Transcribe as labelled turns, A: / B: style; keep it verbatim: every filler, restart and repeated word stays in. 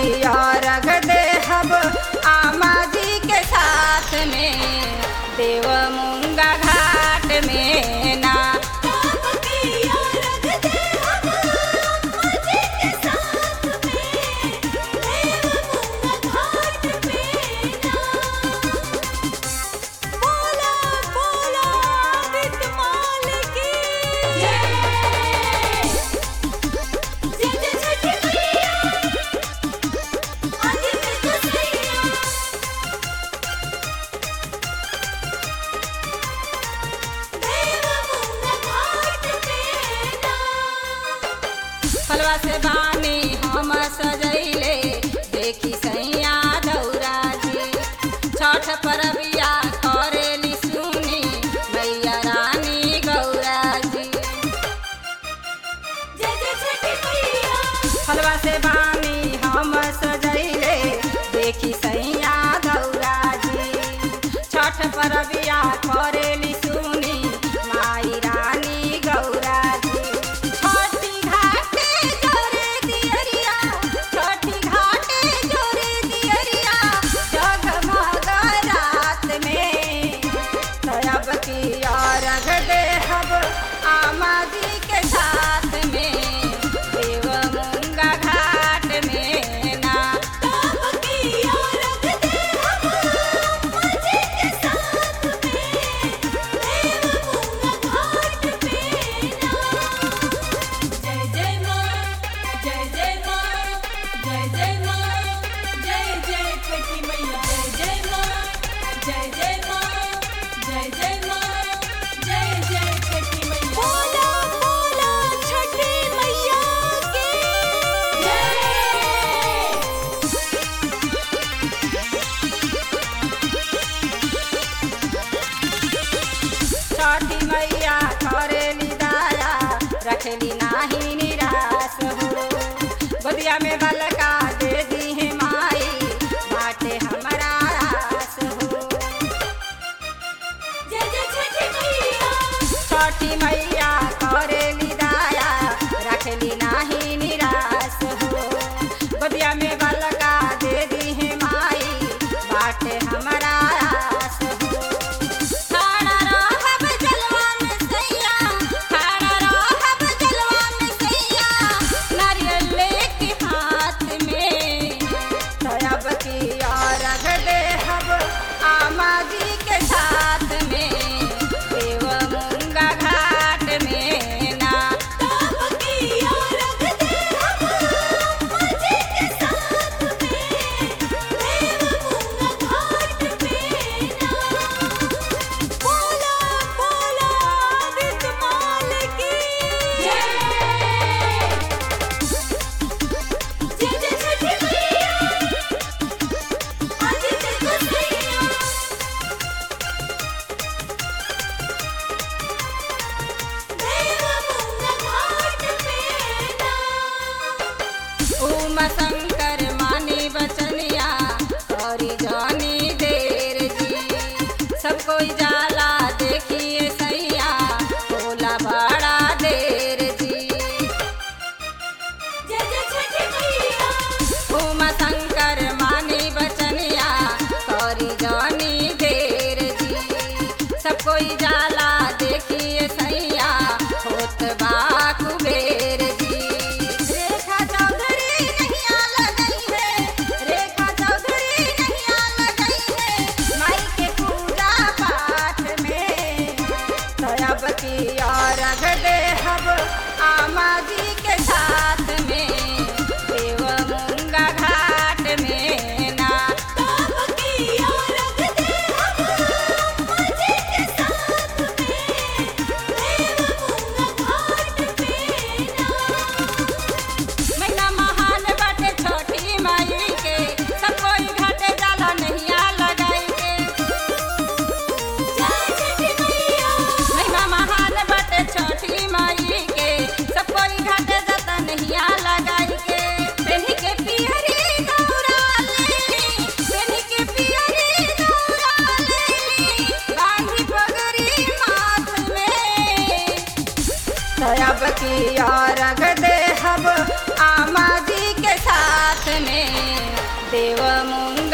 A: अर्घ देहब आमा जी के साथ में देव मूंगा घाट में ना। फलवा से बानी हम सजैले देखी सैया दौरा जी, छठ परबिया करेली सुनी मैया रानी गौरा जी। फलवा से बानी हम सजैले देखी सैया दौरा जी, छठ परबिया करेली सुनी माई रानी गौरा जी। अर्घ देहब आमा जी के साथ में देव मूंगा घाट में ना।
B: जय जय माँ, जय जय माँ, जय जय माँ, जय जय छठी मैया। जय जय माँ, जय जय माँ, जय जय माँ, जय जय छठी मैया। बोलो बोलो छठी मैया की जय।
A: छठी मैया करेली दाया रखेली नाही निराश हो, गोदिया में बलका दे दी है माई बाटे हमारा आस हो।
B: जय जय छठी मैया।
A: छठी मैया करेली दाया रखेली नाही निराश हो, गोदिया में बलका दे दी है माई बाटे हमारा आस हो। खड़ा रहब जलवा में सैया, खड़ा रहब जलवा में सैया, नारियल लेके हाथ में तब की अर्घ देहब आमा जी के साथ में देव मूंगा घाट में ना।
B: बोलो बोलो विद्यमान की जय। जय जय छठी मैया। आज देखो सैया। देव मूंगा घाट में ना।
A: उमा शंकर मानी बचनिया करी जानी देर जी, सब कोई जाला देखिए सैया होला बड़ा देर जी।
B: जय जय छठी मैया।
A: उमा शंकर मानी बचनिया करी जानी देर जी, सब कोई जाला देखिए सैया होत बा कुबेर जी। रेखा चौधरी नहीं आला गई है, रेखा चौधरी नहीं आला गई है, माई के पूजा पाठ में तब की अर्घ देहब आमा जी के साथ में देव मूंगा घाट में ना। महिला महान बाटे छठी माई के, सब कोई घाटे जाला नैया लगाई के। महिला महान बाटे छठी माई के, सब कोई घाटे जाता नैया लगाई के। पेन्ही के पियरी दौरा लेली, पेन्ही के पियरी दौरा लेली, बांधी पगड़ी माथ में तब की अर्घ देहब आमा जी के साथ हाथ में देव मुंग